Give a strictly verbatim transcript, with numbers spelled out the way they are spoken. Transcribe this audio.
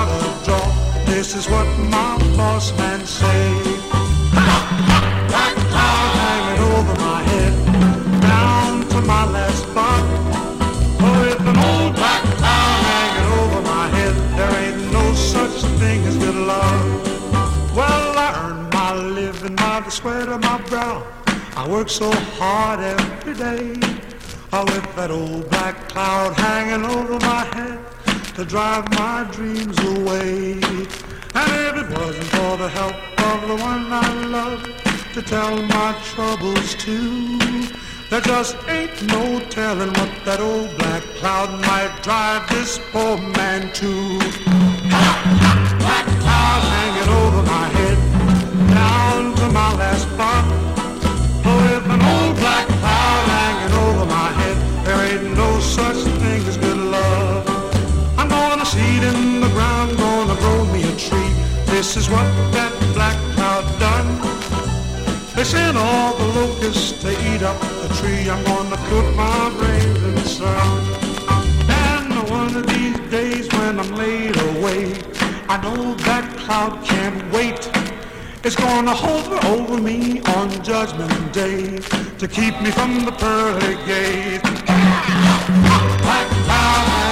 without a draw. This is what my boss man say. Black cloud hanging over my head, down to my last spot. Oh, with an old black cloud hanging over my head, there ain't no such thing as good love. Well, I earn my living by the sweat of my brow. I work so hard every day, oh, with that old black cloud hanging over my head to drive my dreams away. And if it wasn't for the help of the one I love to tell my troubles to, there just ain't no telling what that old black cloud might drive this poor man to. Black cloud hanging over my head, down to my last spot. Oh, with an old black cloud hanging over my head, there ain't no such thing as good love. I'm gonna seed in the ground, gonna grow me a tree. This is what that black cloud done. They sent all the locusts to eat up the tree. I'm gonna cook my brains in the sun. And one of these days when I'm laid away, I know that cloud can't wait. It's gonna hover over me on Judgment Day to keep me from the pearly gate. Black cloud